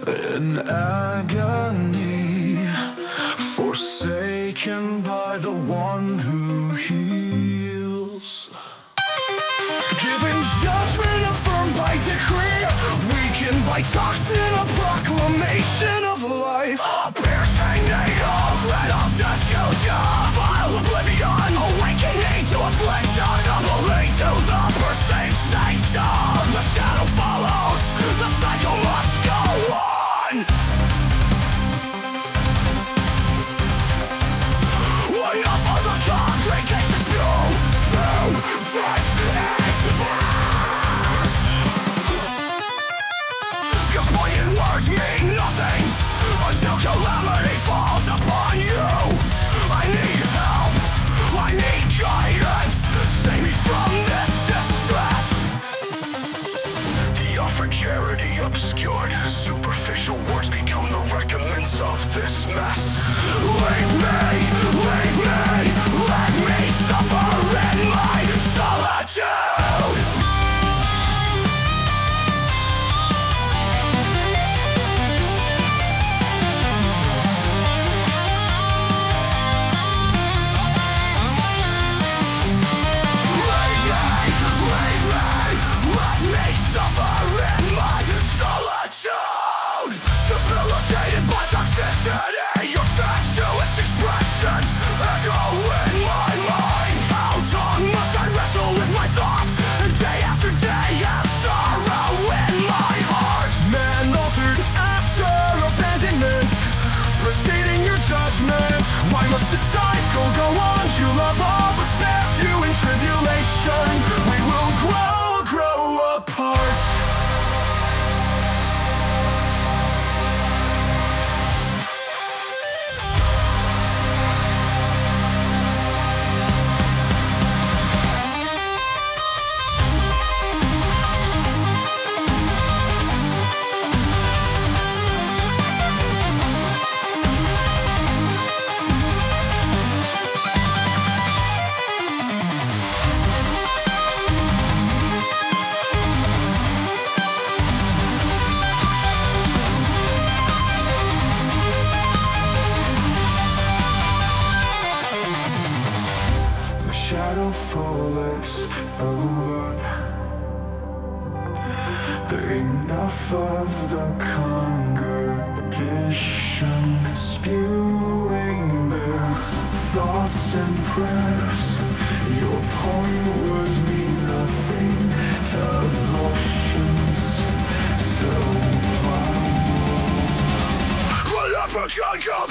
in agony, forsaken by the one who heals. Giving judgment affirmed by decree, weakened by toxin, a proclamation of life. A piercing needle, dread of disclosure, vile oblivion, awakening to affliction, doubling to the perceived sanctum. The shadow follows, the cycle must go on. Enough of the congregation's view through threats and verse. Your poignant words mean nothing until calamity falls upon you. I need help, I need guidance, save me from this distress. The offered charity obscured, superficial words become the recompense of this mess. Leave me, let me suffer in my solitude. Let me suffer in my solitude. Debilitated by toxicity, your fatuous expressions echo in my mind. How long must I wrestle with my thoughts? Day after day have sorrow in my heart. Man altered after abandonment, preceding your judgment. Why must the cycle go on? You love all but spares you in tribulation. We will grow apart. Shadow falls over. Enough of the congregation spewing their thoughts and prayers. Your point words mean nothing. Devotions so wild. We'll never change your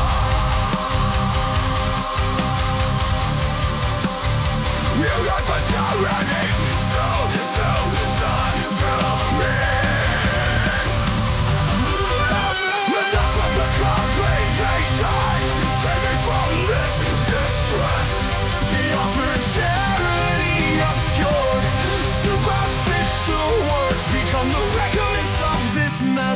You live for tyranny, so the pyramids. Enough of the congregations, save me from this distress. The offered charity obscured, superficial words become the recompense of this mess.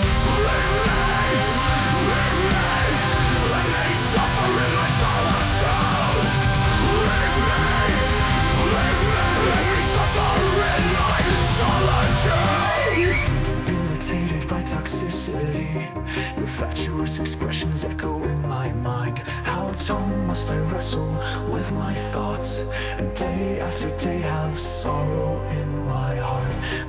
Let me suffer in my solitude. Leave me. Debilitated by toxicity, your fatuous expressions echo in my mind. How long must I wrestle with my thoughts, and day after day have sorrow in my heart.